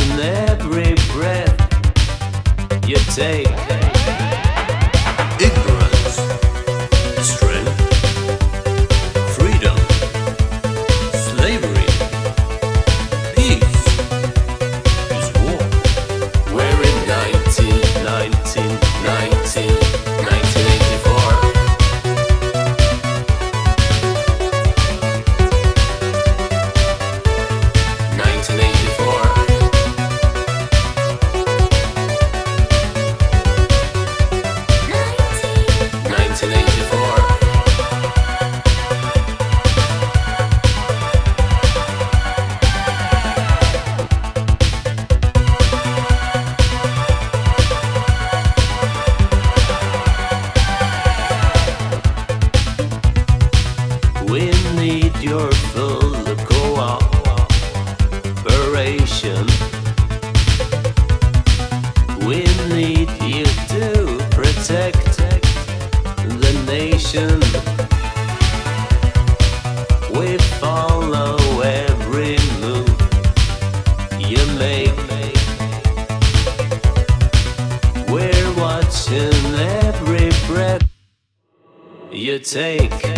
watching every breath you take. Ignorance, strength, freedom, slavery, peace is war. We're in 1984. 1984. We need your full cooperation. We need you to protect the nation. We follow every move you make. We're watching every breath you take.